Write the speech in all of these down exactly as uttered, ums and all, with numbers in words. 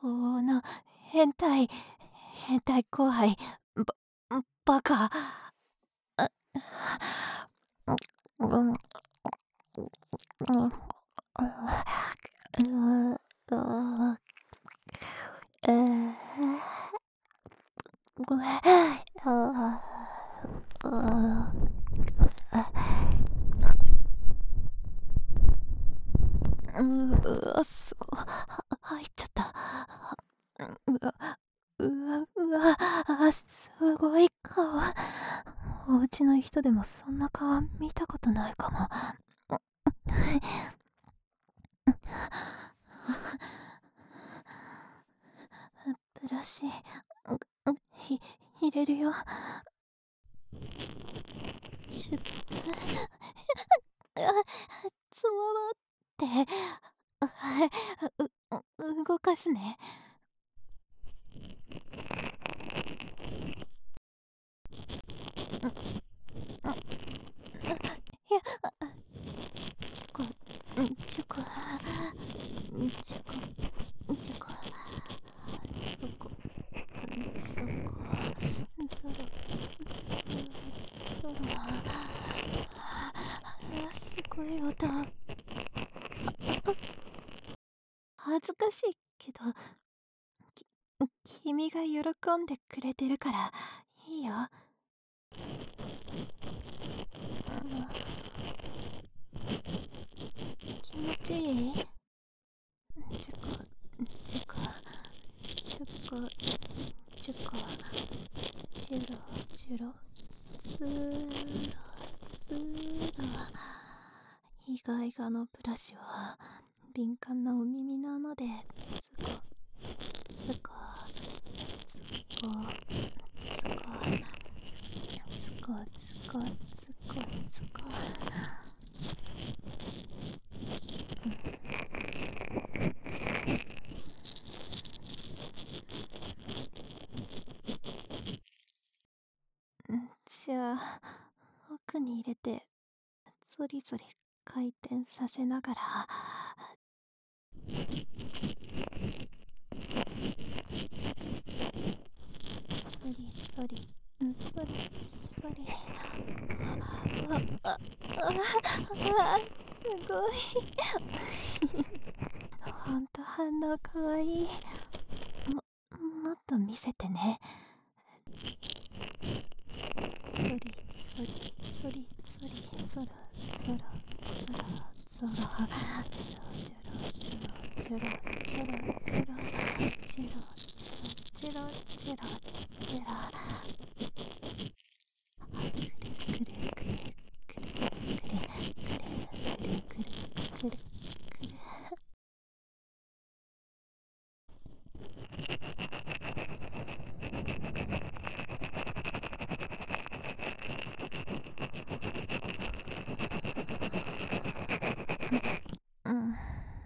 この変態変態後輩、ばバカ。あ、うん、うん、うん、ううええ、ごめん。ああ、あううわ、すごは入っちゃった。うわ、うわ、うわ、あ、すごい顔。お家の人でもそんな顔見たことないかも。ブラシ、ひ、入れるよ。シュッ、あ、つわって、う、動かすね。いや、チョコ、チョコ、チョコ、チョコ、そこ、そこ、ゾロ、ゾロ、あ、すごい音。恥ずかしいけど、き、君が喜んでくれてるからいいよ。気持ちいい？チョコ、チョコ、チョコ、チョコ、チュロ、チュロ、ツーロ、ツーロ。イガイガのブラシは敏感なお耳なので、つこ、つこ、つこ、つこ、つこ、つこ、つこ、つこ。じゃあ、奥に入れて、ゾリゾリ回転させながら、ゾリゾリ、ゾリゾリ。あ、あ、あ、あ、すごい。ほんと反応かわいい。も、もっと見せてね。ソリソリソリソリソロソロソロソロ、チュロチュロチュロチュロチュロチュロチュロチュロチュロチュロチュロチュロ。くるくるくるくるくるくるくるくるくる。うん、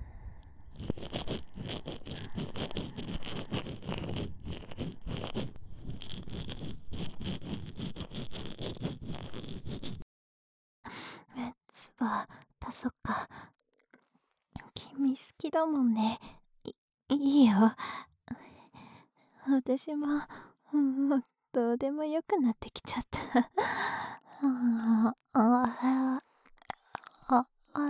つば足そっか。君好きだもんね。い、いいよ。私も、もうどうでもよくなってきちゃった。ああ、ああ、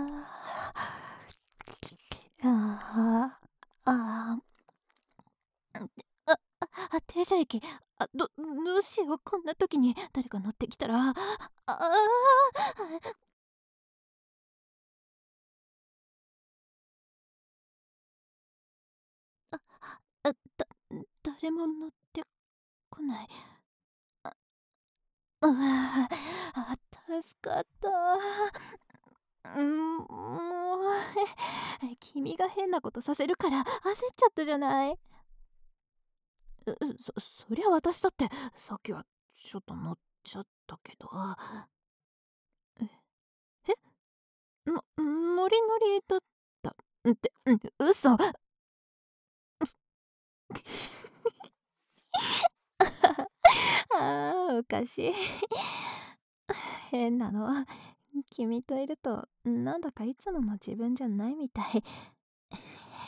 ああ、ああ、あ、停車駅。あ、ど、どうしよう。こんな時に誰か乗ってきたら。ああ、あ、だ、誰も乗ってこない。うわあ、助かった。うん、もう、君が変なことさせるから焦っちゃったじゃない。ううそ、そりゃ私だってさっきはちょっと乗っちゃったけど。え、のノリノリだったって、うん、嘘。あー、おかしい。変なの。君といるとなんだかいつもの自分じゃないみたい。